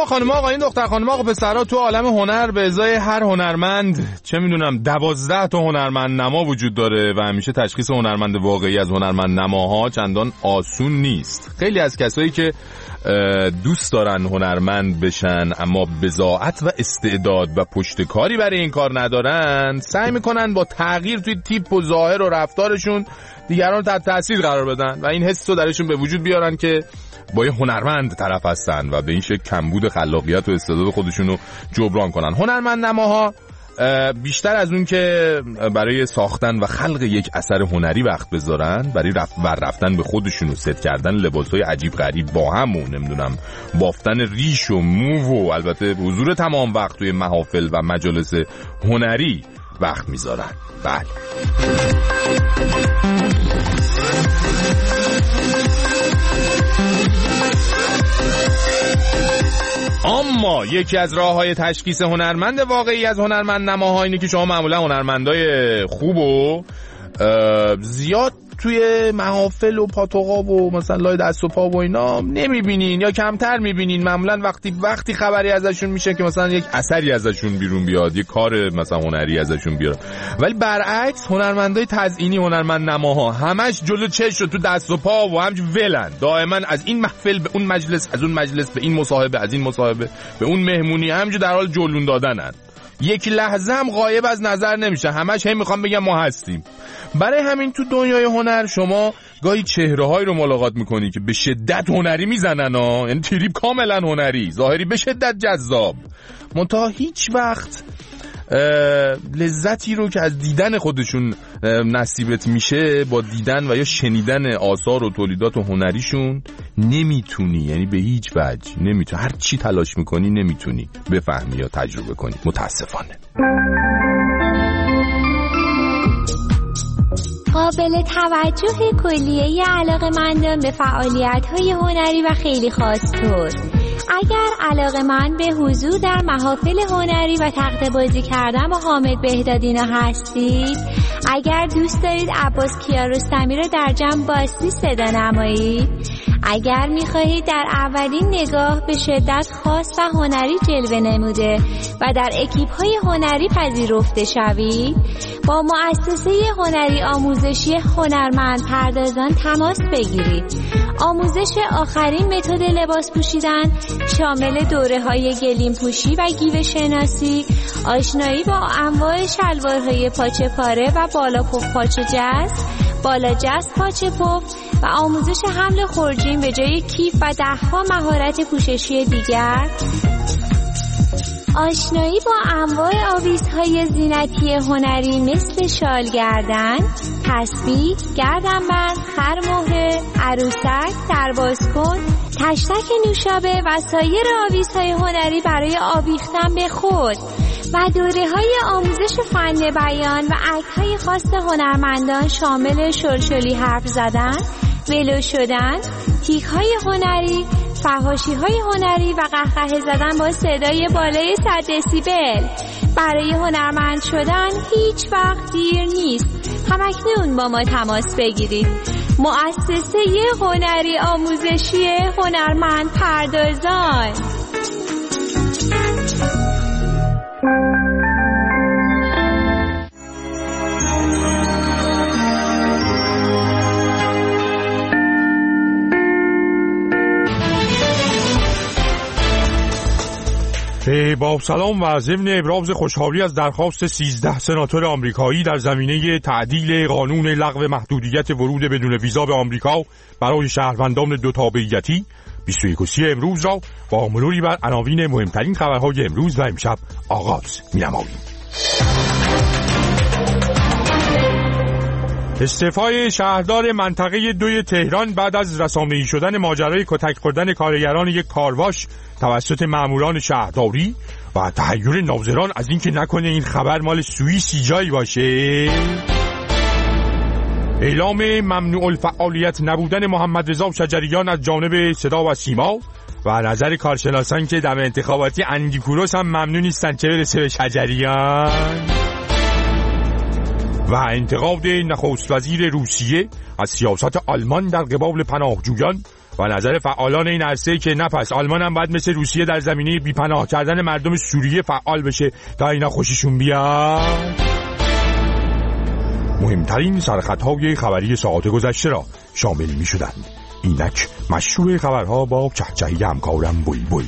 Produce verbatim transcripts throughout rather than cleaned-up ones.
اما خانم آقایون، دختر خانم آقا پسرها، تو عالم هنر به ازای هر هنرمند چه میدونم دوازده تا هنرمند نما وجود داره و همیشه تشخیص هنرمند واقعی از هنرمند نماها چندان آسون نیست. خیلی از کسایی که دوست دارن هنرمند بشن اما بضاعت و استعداد و پشتکاری برای این کار ندارن، سعی میکنن با تغییر توی تیپ و ظاهر و رفتارشون دیگران رو تحت تاثیر قرار بدن و این حس رو درشون به وجود بیارن که با یه هنرمند طرف هستن و به این شکل کمبود خلاقیت و استعداد خودشون رو جبران کنن. هنرمند نماها بیشتر از اون که برای ساختن و خلق یک اثر هنری وقت بذارن، برای رفت ور رفتن به خودشون و ست کردن لباسای عجیب غریب با هم و نمیدونم بافتن ریش و مو و البته حضور تمام وقت توی محافل و مجالس هنری وقت میذارن. بله. اما یکی از راه‌های تشخیص هنرمند واقعی از هنرمند نماها اینه که شما معمولا هنرمندای خوب و زیاد توی محافل و پاتوقا و مثلا لای دست و پا و اینا نمیبینین یا کمتر میبینین. معمولا وقتی وقتی خبری ازشون میشه که مثلا یک اثری ازشون بیرون بیاد، یک کار مثلا هنری ازشون بیاد. ولی برعکس هنرمندای تزیینی، هنرمند نماها همش جلو چش و تو دست و پا و همج ولن، دائما از این محفل به اون مجلس، از اون مجلس به این مصاحبه، از این مصاحبه به اون مهمونی، همج در حال جلون دادنن. یک لحظه هم غایب از نظر نمیشه، همش هم میخوام بگم ما هستیم. برای همین تو دنیای هنر شما گاهی چهره‌هایی رو ملاقات میکنی که به شدت هنری میزنن ها، یعنی تریپ کاملا هنری، ظاهری به شدت جذاب، منتها هیچ وقت لذتی رو که از دیدن خودشون نصیبت میشه با دیدن و یا شنیدن آثار و تولیدات و هنریشون نمیتونی، یعنی به هیچ وجه نمیتونی، هر چی تلاش میکنی نمیتونی بفهمی یا تجربه کنی، متاسفانه. قابل توجه کلیه علاقه‌مندان به فعالیت‌های هنری و خیلی خاص طور. اگر علاقه‌مند به حضور در محافل هنری و تقطه بازی کردن با حامد بهدادینا هستید، اگر دوست دارید عباس کیارستمی را در جمع باستی صدا نمایید، اگر می‌خواهید در اولین نگاه به شدت خاص و هنری جلوه نموده و در اکیپ‌های هنری پذیرفته شوید، با مؤسسه هنری آموزشی هنرمند پردازان تماس بگیرید. آموزش آخرین متد لباس پوشیدن شامل دوره‌های گلیم پوشی و گیوه شناسی، آشنایی با انواع شلوارهای پاچه پاره و بالا پف پاچه جست، بالا جست پاچه پف و آموزش حمل خورجین به جای کیف و ده‌ها مهارت پوششی دیگر، آشنایی با انواع آویزهای زینتی هنری مثل شال گردن، تسبیح، گردنبند، خرمهره، عروسک، دربازکن، تشتک نوشابه و سایر آویزهای هنری برای آویختن به خود و دوره‌های آموزش فن بیان و اکت‌های خاص هنرمندان شامل شلشلی حرف زدن، ولو شدن، تیک‌های هنری، فحاشی‌های هنری و قهقه زدن با صدای بالای صد دسیبل. برای هنرمند شدن هیچ وقت دیر نیست. همکنون با ما تماس بگیرید. مؤسسه هنری آموزشی هنرمند پردازان. با سلام و ضمن ابراز خوشحالی از درخواست سیزده سناتور آمریکایی در زمینه تعدیل قانون لغو محدودیت ورود بدون ویزا به آمریکا برای شهروندان دو تابعیتی، بیست و یک امروز را با مروری بر عناوین مهمترین خبرهای امروز و امشب آغاز می‌نماییم. استعفای شهردار منطقه دوی تهران بعد از رسانه‌ای شدن ماجرای کتک خوردن کارگران یک کارواش توسط ماموران شهرداری و تحیر ناظران از اینکه نکنه این خبر مال سوئیسی جایی باشه، اعلام ممنوع الفعالیت نبودن محمد رضا شجریان از جانب صدا و سیما و نظر کارشناسان که دم انتخاباتی اندی کوروس هم ممنوع نیستن چه برسه به شجریان، و انتقاد نخست وزیر روسیه از سیاست آلمان در قبال پناهجویان و نظر فعالان این عرصه که نه پس آلمان هم باید مثل روسیه در زمینه بیپناه کردن مردم سوریه فعال بشه تا اینا خوششون بیاد. مهمترین سرخطهای خبری ساعت گذشته را شامل می شدند. اینک مشروع خبرها با چهچهی همکارم بلبل.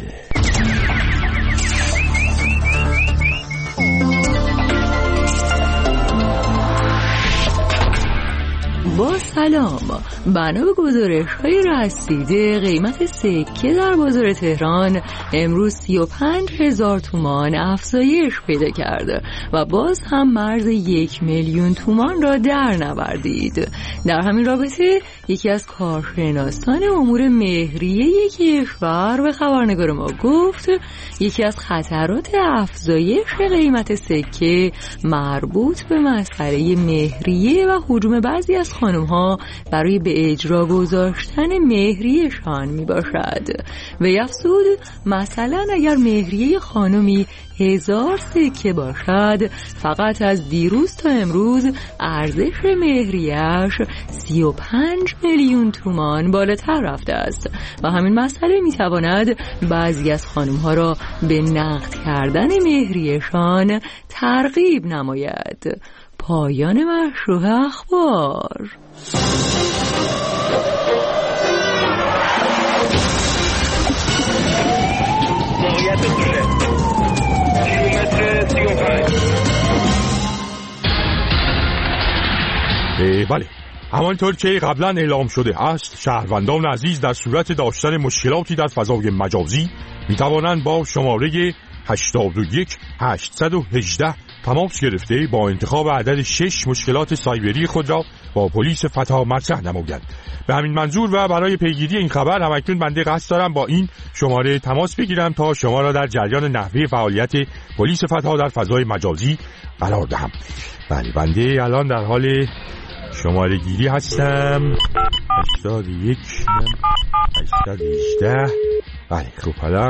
با سلام. بنا به گزارش‌های رسیده قیمت سکه در بازار تهران امروز سی و پنج هزار تومان افزایش پیدا کرده و باز هم مرز یک میلیون تومان را در نوردید. در همین رابطه یکی از کارشناسان امور مهریه کشور به خبرنگار ما گفت یکی از خطرات افزایش قیمت سکه مربوط به مسئله مهریه و هجوم بعضی از خانم‌ها برای به اجرا گذاشتن مهریه‌شان میباشد. وی افزود مثلا اگر مهریه خانمی هزار سکه باشد فقط از دیروز تا امروز ارزش مهریه‌اش سی و پنج میلیون تومان بالاتر رفته است و همین مسئله میتواند بعضی از خانم‌ها را به نقد کردن مهریه‌شان ترغیب نماید. پایان مشروع اخبار. موقعیت دوره کیلومتر سی و پنج. بله، همانطور که قبلا اعلام شده است، شهروندان عزیز در صورت داشتن مشکلاتی در فضای مجازی می توانند با شماره هشتاد و یک هشتصد و هجده تماس گرفته با انتخاب عدد شش مشکلات سایبری خود را با پلیس فتا مطرح نمایند. به همین منظور و برای پیگیری این خبر همکنون بنده قصد دارم با این شماره تماس بگیرم تا شما را در جریان نحوه فعالیت پلیس فتا در فضای مجازی قرار دهم. بله، بنده الان در حال شماره گیری هستم. هشتاد و یک هشتصد و هجده. بله، خب حالا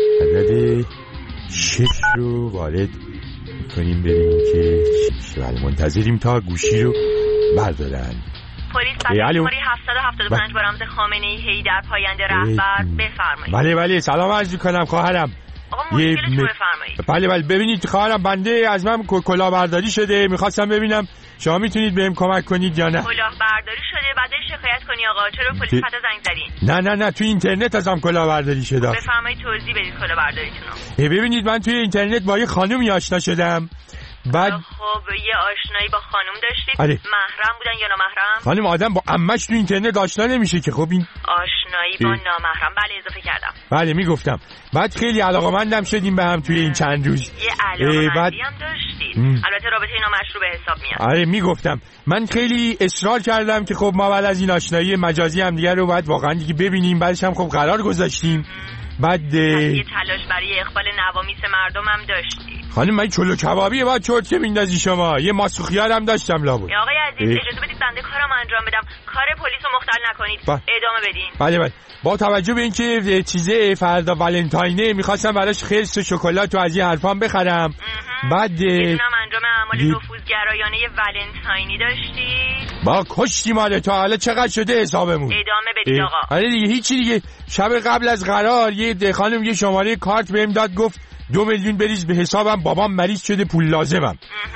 عدد شش رو وارد کنیم بریم که بله منتظریم تا گوشی رو بردارن. پلیس شماره هفتصد و هفتاد و پنج با رمز خامنه‌ای هیدر پاینده رهبر بفرمایید. بله بله سلام عرض می‌کنم خواهرم. آقا مشکلتون م... بفرمایید. بله بله ببینید خواهرم بنده از من کلاهبرداری شده، می‌خواستم ببینم شما میتونید بهم کمک کنید یا نه؟ کلاهبرداری شده بعدش شکایت کنی آقا. چرا پلیس فتا زنگ زدین؟ نه نه نه تو اینترنت ازم کلاهبرداری شده. بفرمایید توضیح بدید کلاهبرداریتون رو. ببینید من توی اینترنت با یه خانومی آشنا شدم. بعد خب یه آشنایی با خانم داشتید؟ آره. محرم بودن یا نامحرم؟ خانم آدم با عمش تو اینترنت آشنا نمیشه که. خب این آشنایی با نامحرم. بله اضافه کردم. بله میگفتم. بعد خیلی علاقه‌مندم شدیم به هم توی این چند روز. یه علاقه‌مندی بعد... هم داشتید. ام. البته رابطه اینا مشروع به حساب میاد. آره میگفتم. من خیلی اصرار کردم که خب ما بعد از این آشنایی مجازی هم دیگه رو بعد واقعا دیگه ببینیم. بعدش هم خب قرار گذاشتیم. بعد یه تلاش برای اقبال نوامیس مردم هم داشتی. خانم من چلو کبابی بعد چرت که میندازی شما. یه ماسوخیار هم داشتم لابد. آقای عزیز اجازه بدید بنده کارم انجام بدم. کار پلیس رو مختل نکنید. با... ادامه بدین. بله بله. با توجه به اینکه چیزه فردا ولنتاینه میخواستم براش خرس و شکلات و از این حرفام بخرم. بعد میدونم انجام اعمال نفوذگرایانه ولنتاینی داشتی. با کشتی ماله تا حالا چقدر شده حسابمون. ادامه بدید آقا. آره دیگه هیچی دیگه. شب قبل از قرار یه خانم یه شماره کارت بهم داد گفت دو میلیون بریز به حسابم، بابام مریض شده پول لازمم.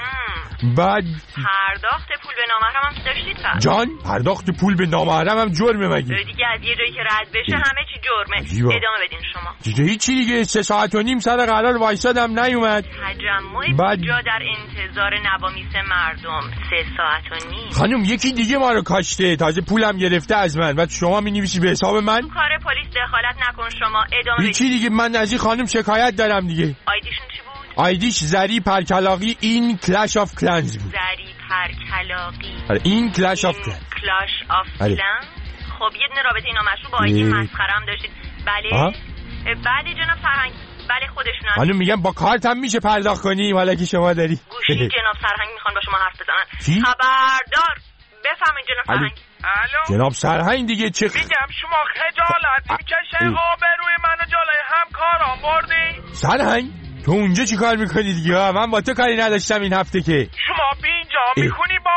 بعد پرداخت پول به نامحرم هم داشتید پس؟ جان پرداخت پول به نامحرم هم جرمه مگه؟ دیگه از یه جایی که رد بشه همه چی جرمه. جیبا. ادامه بدین شما. دیگه هیچی دیگه. سه ساعت و نیم سر قرار وایسادم نیومد. تجمع بعد... جا در انتظار نوامیس مردم سه ساعت و نیم. خانم یکی دیگه ما رو کاشته، تازه پولم گرفته از من. بعد شما می‌نویسی به حساب من؟ کار پلیس دخالت نکن شما. ادامه بدین. هیچی دیگه. من از این خانم شکایت دارم دیگه. آیدیشون چی بود؟ آیدیش زری پرکلاقی این کلش آف کلنز بود. زری پرکلاقی آره این کلش آف کلنز. کلاش آف کلنز. خب یه دونه رابطه اینا مشروع با آیدی مسخره‌ام داشتید. بله. بله جناب سرهنگ. بله خودشون هست. حالا میگم با کارت هم میشه پرداخت کنی حالا که شما داری. گوشی جناب سرهنگ میخوان با شما حرف بزنن. چی؟ خبردار. بفهمین جناب سرهنگ. الو جناب سرهنگ دیگه چه میگم شما خجالت میکشه آبروی منو جلوی همکارام بردی؟ سرهنگ تو اونجا چی کار میکنی دیگه؟ من با تو کاری نداشتم این هفته که. شما بینجا میکنی با من کار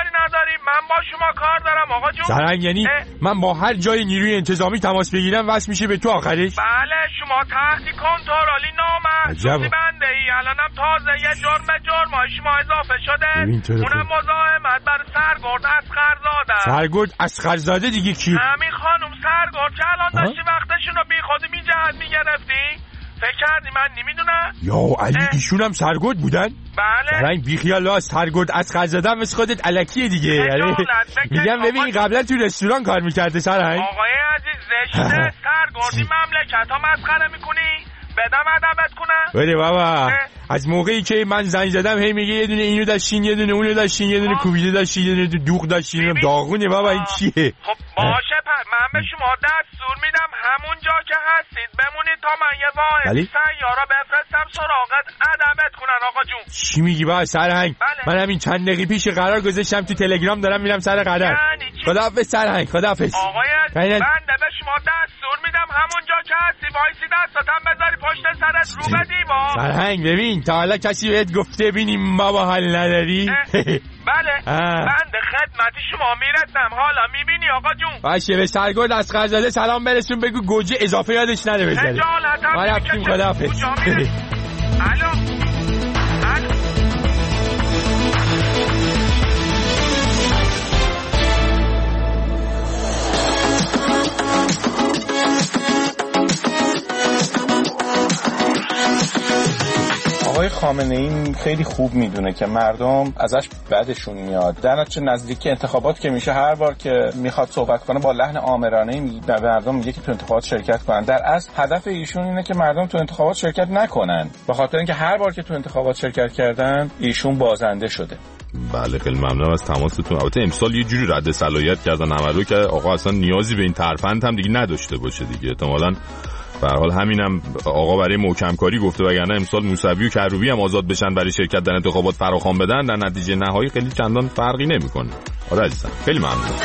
کاری نداریم، من با شما کار دارم آقا جون. سرهنگ یعنی من با هر جای نیروی انتظامی تماس بگیرم وصل میشه به تو آخرش؟ بله شما تحت کنترلی نامحسوسی بنده ای. الانم تازه یه جرم جرمای شما اضافه شده، اونم مزاحمت بر سرگرد اصغرزاده. سرگرد اصغرزاده دیگه کی؟ همین خانم سرگرد که الان داشتی وقتشون رو بی خودی می جهت می گرفتی. فکر کردی من نمیدونم؟ یا علی ایشون هم سرگرد بودن؟ بله. سرهنگ بیخیال ها، سرگرد اصغرزاده هم مثل خودت الکیه دیگه. میگم ببین قبلا تو رستوران کار میکرده سرهنگ. آقای عزیز زشته سرگردی مملکت ها مسخره میکنی؟ بدم ادبت کنم؟ بده بابا. از موقعی که من زنگ زدم هی میگه یه دونه اینو داشتین، یه دونه اونو داشتین، یه دونه کوبیده داشتین، یه دونه دوغ داشتین. داغونه بابا این چیه؟ خب باشه پس من به شما دستور میدم همون جا که هستید بمونید تا من یه واحد سیارا بفرستم سراغت ادبت کنن آقا جون. چی میگی بابا سرهنگ؟ بله. من همین چند دقیقه پیش قرار گذاشتم تو تلگرام دارم میرم سر قرار. خداحافظ سرهنگ، خداحافظ. آقای بنده به شما دستور میدم همون جا که هستی وایسی دستاتم بذاری پشت سرت رو به دیوار. سرهنگ ببین تا حالا کسی بهت گفته بینیم بابا حال نداری؟ بله بنده خدمتی شما میرسم حالا میبینی آقا جون. باشه به سرگرد اصغرزاده سلام برسون بگو گوجه اضافه یادش نده بذاره. ما رفتیم خداحافظ. الو الو آقای خامنه‌ای خیلی خوب میدونه که مردم ازش بدشون میاد. در نتیجه نزدیک انتخابات که میشه هر بار که میخواد صحبت کنه با لحن آمرانه‌ای میگه به مردم میگه که تو انتخابات شرکت کنن. در اصل هدف ایشون اینه که مردم تو انتخابات شرکت نکنن، به خاطر اینکه هر بار که تو انتخابات شرکت کردن ایشون بازنده شده. بله خیلی ممنونم از تماستون. البته امسال یه جوری رد صلاحیت کردن عملو که آقا اصلا نیازی به این ترفند هم دیگه نداشته باشه دیگه. احتمالاً به هر حال همینم آقا برای محکم کاری گفته، وگرنه امسال موسوی و کروبی هم آزاد بشن برای شرکت در انتخابات فراخوان بدن، در نتیجه نهایی خیلی چندان فرقی نمیکنه. آره عزیزم خیلی ممنون.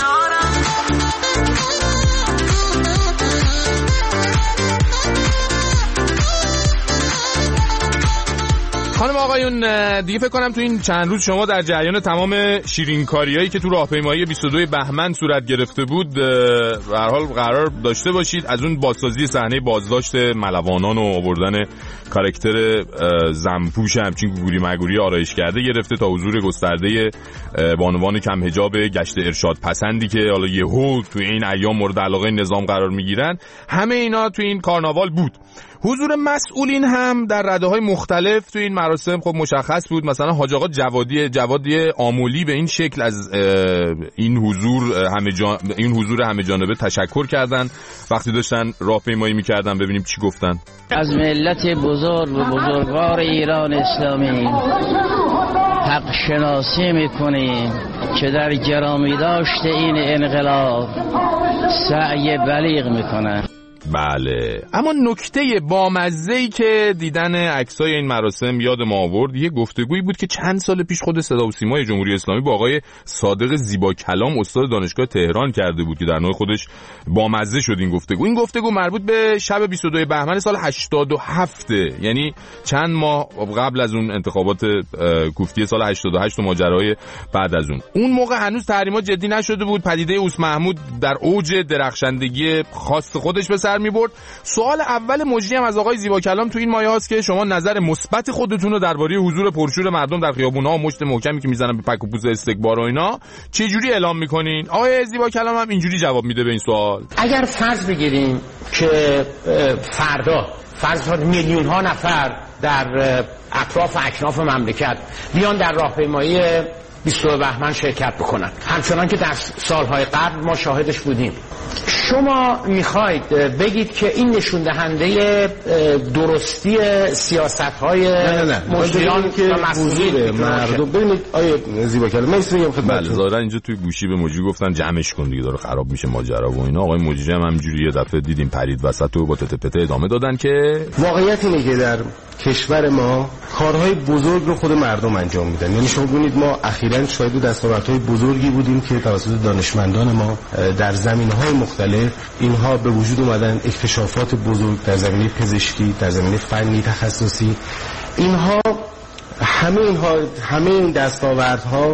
خانم آقایون دیگه فکر کنم تو این چند روز شما در جریان تمام شیرینکاریایی که تو راهپیمایی بیست و دو بهمن صورت گرفته بود به هر حال قرار داشته باشید. از اون بازسازی صحنه بازداشت ملوانان و آوردن کاراکتر زنپوش همچین گوری مگوری آرایش کرده گرفته تا حضور گسترده بانوان کم حجاب گشت ارشاد پسندی که حالا یهو تو این ایام مورد علاقه نظام قرار میگیرن، همه اینا تو این کارناوال بود. حضور مسئولین هم در رده‌های مختلف تو این مراسم خب مشخص بود. مثلا حاج آقا جوادی جوادی آمولی به این شکل از این حضور همه جان... این حضور همه جانبه تشکر کردن وقتی داشتن راهپیمایی می‌کردن. ببینیم چی گفتن. از ملت بزرگ و بزرگوار ایران اسلامی حق شناسی می‌کنیم که در گرامی داشت این انقلاب سعی بلیغ می‌کنند. بله، اما نکته بامزه‌ای که دیدن عکسای این مراسم یاد ما آورد یه گفتگویی بود که چند سال پیش خود صدا و سیمای جمهوری اسلامی با آقای صادق زیبا کلام استاد دانشگاه تهران کرده بود که در نوع خودش بامزه شد این گفتگو. این گفتگو مربوط به شب بیست و دو بهمن سال هشتاد و هفت، یعنی چند ماه قبل از اون انتخابات کوفتی سال هشتاد و هشت و ماجرای بعد از اون. اون موقع هنوز تحریمات جدی نشده بود، پدیده اوس محمود در اوج درخشندگی خاص خودش به سر می‌برد. سوال اول مجری هم از آقای زیبا کلام تو این مایه هاست که شما نظر مثبت خودتون رو درباره حضور پرشور مردم در خیابون‌ها و مشت محکمی که میزنن به پک و پوز استکبار و اینا چه جوری اعلام می‌کنین؟ آقای زیبا کلام هم اینجوری جواب میده به این سوال. اگر فرض بگیریم که فردا فرض کنید میلیون ها نفر در اطراف اکناف مملکت بیان در راهپیمایی بیست و دو بهمن شرکت بکنن، همچنان که در سالهای قبل ما شاهدش بودیم، شما میخواید بگید که این نشون دهنده درستی سیاست‌های مجریان که حضور مردم؟ ببینید آیه زیبا کلام من میگم خدمتتون، بله ظاهرا اینجا توی گوشی به مجری گفتن جمعش کن دیگه داره خراب میشه ماجرا و اینا. آقای مجری هم همینجوری یه دفعه دیدیم پرید وسط و با تته پته ادامه دادن که واقعیت اینه که در کشور ما کارهای بزرگ رو خود مردم انجام میدن. یعنی شما ببینید ما اخیراً شاهد دستاوردهای بزرگی بودیم که توسط دانشمندان ما در زمینه‌های مختلف اینها به وجود اومدن، اکتشافات بزرگ در زمینه پزشکی، در زمینه فنی تخصصی. اینها همه اینها همه این دستاوردها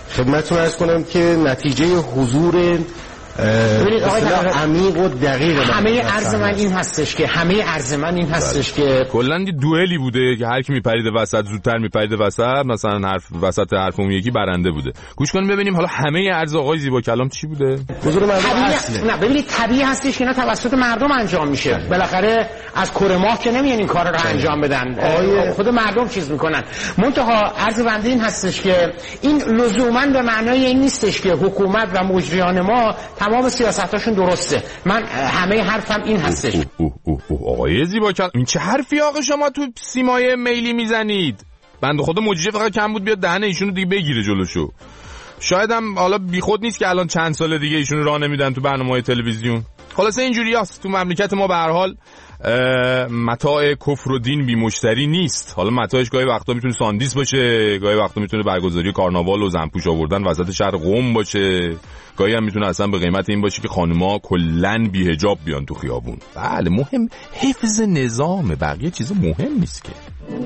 خدمتتون عرض کنم که نتیجه حضور ببینید آقای عمیق و دقیق همه عرض من این هستش که همه عرض من این هستش که کلا دوئلی بوده که هر کی میپرید وسط زودتر میپرید وسط، مثلا حرف وسط حرف اون یکی برنده بوده. گوش کنیم ببینیم حالا همه عرض آقای زیبا کلام چی بوده. حضور مردم طبیعی... نه ببینید طبیعی هستش که اینا توسط مردم انجام میشه. بالاخره از کره ماه که نمیان این کارا رو انجام بدن، آقای... خود مردم چیز میکنن. منتها عرض بنده این هستش که این لزوما به معنای این نیستش که حکومت و مجریان ما تمام سیاستاشون درسته. من همه حرفم این هستش. اوه اوه اوه اوه آقای زیبا کلام، این چه حرفی آقا شما تو سیمای میلی میزنید؟ بنده خدا مجری فقط کم بود بیاد دهن ایشونو دیگه بگیره جلوشو. شاید هم حالا بیخود نیست که الان چند سال دیگه ایشونو راه نمیدن تو برنامه‌های تلویزیون. خلاصه اینجوریاست تو مملکت ما. به هر حال متاع کفر و دین بی مشتری نیست. حالا متاعش گاهی وقتا میتونه ساندیس باشه، گاهی وقتا میتونه برگزاری کارناوال و زنپوش آوردن وسط شهر قم باشه، گاهی هم میتونه اصلا به قیمت این باشه که خانوما کلن بی حجاب بیان تو خیابون. بله مهم حفظ نظامه، بقیه چیز مهم نیست که.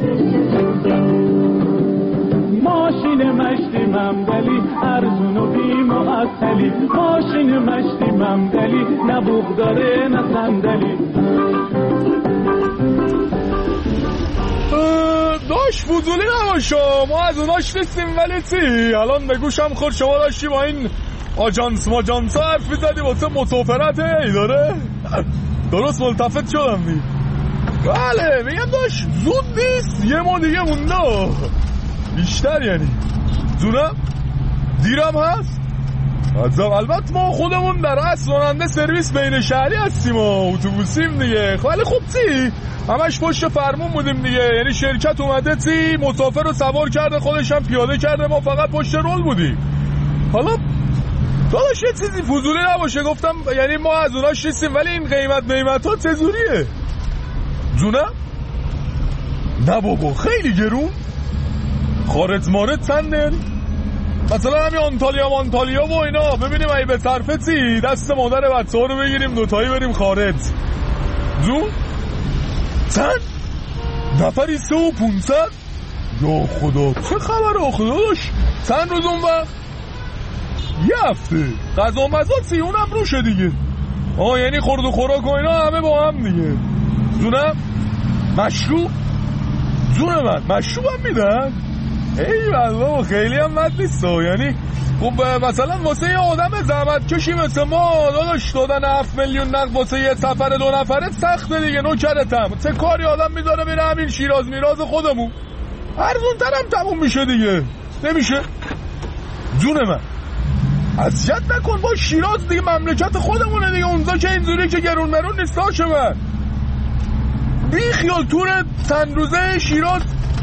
ماشین مشتی ممدلی ارزون و بی معطلی، ماشین مشتی ممدلی نه بوق داره نه صندلی. داش فضولی نباشا، ما از اوناش نیستیم. ولی چی الان به گوشم خورد شما داشتی با این آجانس ماجانس ها حرف میزدی واسه مسافرت ای داره. درست ملتفت شدم دی. بله میگم داش زود نیست، یه ما دیگه مونده بیشتر، یعنی زونم دیرم هست. البته ما خودمون در اصل راننده سرویس بین شهری هستیم و اتوبوسیم دیگه. ولی خب چی همش پشت فرمون بودیم دیگه، یعنی شرکت اومده چی مسافر رو سوار کرده خودش هم پیاده کرده، ما فقط پشت رول بودیم. حالا داداش یه چیزی فضولی نباشه گفتم، یعنی ما از اوناش نیستیم ولی این قیمت قیمت ها چجوریه جونم؟ نه بابا خیلی گرون. خارج مارد چنده؟ مثلا همین آنتالیا مانتالیا و اینا ببینیم ای به صرفه چی دست مادر بچه ها رو بگیریم دوتایی بریم خارج. جون؟ چند؟ نفری سه و پونصد؟ یا خدا چه خبر آخه داشت؟ چند روز اون وقت؟ یه هفته غذا مزا چی اونم روشه دیگه. آه یعنی خورد و خوراک و اینا همه با هم دیگه. جونم؟ مشروب؟ جون من مشروب هم میدن؟ ای بابا خیلی هم مد نیست. یعنی خب مثلا واسه یه آدم زحمت کشی مثل ما داداش دادن هفت میلیون نقد واسه یه سفر دو نفره سخته دیگه. نوکرتم چه کاری آدم میذاره میره همین شیراز میراز خودمون ارزون ترم تموم میشه دیگه. نمیشه جون من اذیت نکن با شیراز دیگه مملکت خودمونه دیگه. اونجا که اینجوری که گرون مرون نیست داشه من بی خیال تور چند روزه شیراز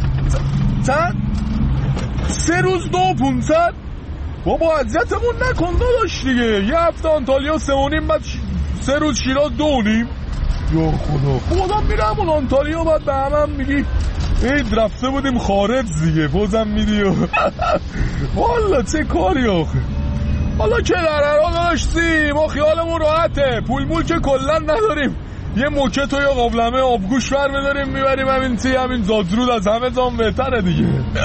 چند سه روز دو پونصد. بابا اذیتمون نکن داداش دیگه. یه هفته آنتالیا سه و نیم بعد سه روز شیراز دو و نیم. یا خدا خودم میرم اون آنتالیا بعد به همه هم میگی عید رفته بودیم خارج دیگه بازم میدی و والا چه کاری آخه. حالا که در هر حال داشتی ما خیالمون راحته، پول مول که کلا نداریم. یه موکت و یه قابلمه آبگوش بر میداریم میبریم همین تی همین زادرود از همه زام بهتره دیگه.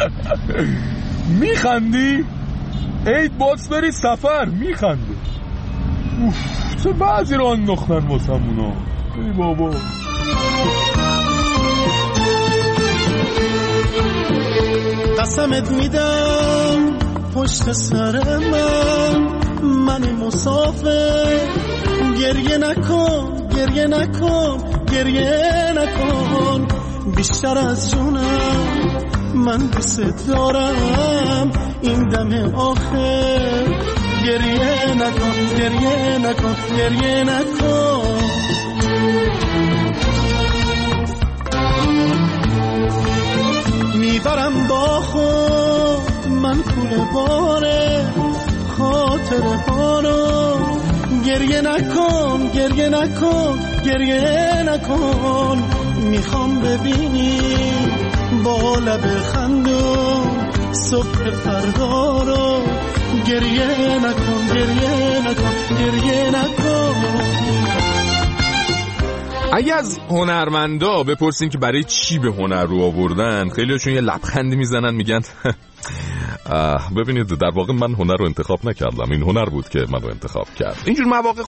میخندی؟ عید باز بری سفر میخنده. اوف چه بعضی رو انداختن واسه اونا. ای بابا قسمت میدم پشت سر من من مسافر گریه نکن گریه نکن گریه نکن بیشتر از جونم من دوست دارم این دم آخر گریه نکن گریه نکن گریه نکن. میبرم با خود من پول باره خاطره ها رو گریه نکن گریه نکن گریه نکن. میخوام ببینی با لب خندون صبح فردا رو گریه نکن گریه نکن گریه نکن. اگه از هنرمندا بپرسیم که برای چی به هنر رو آوردن خیلیشون یه لبخندی میزنن میگن ببینید در واقع من هنر رو انتخاب نکردم، این هنر بود که منو انتخاب کرد. اینجور مواقع